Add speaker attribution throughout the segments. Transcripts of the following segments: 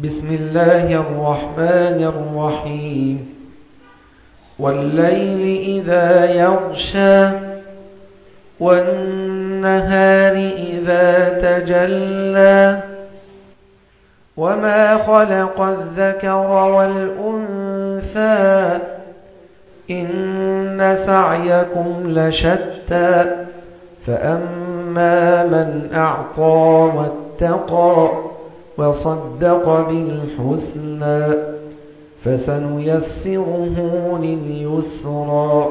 Speaker 1: بسم الله الرحمن الرحيم والليل إذا يغشى والنهار إذا تجلى وما خلق الذكر والأنثى إن سعيكم لشتى فأما من أعطى واتقى وصدق بالحسنى فسنيسره لليسرى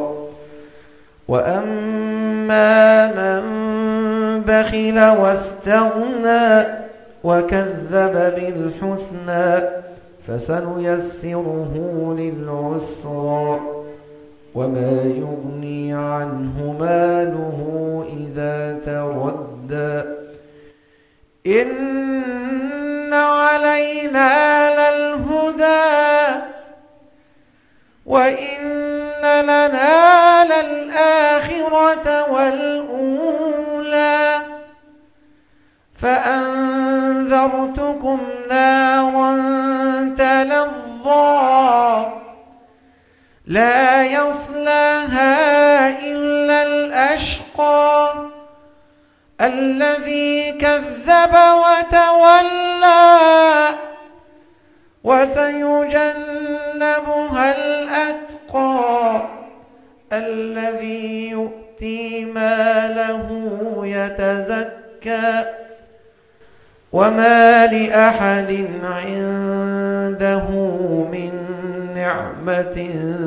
Speaker 1: وأما من بخل واستغنى وكذب بالحسنى فسنيسره للعسرى وما يغني عنه ماله إذا تردى إن علينا للهدى وإن لنا للآخرة والأولى فأنذرتكم نارا تلظى لا يصلاها إلا الأشقى الذي كذب وتولى وسيجنبها الأتقى الذي يؤتي ماله يتزكى وما لأحد عنده من نعمة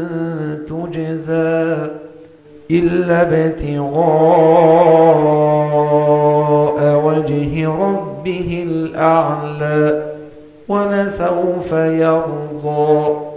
Speaker 1: تجزى إلا ابتغاء وجه ربه الأعلى ولسوف يرضى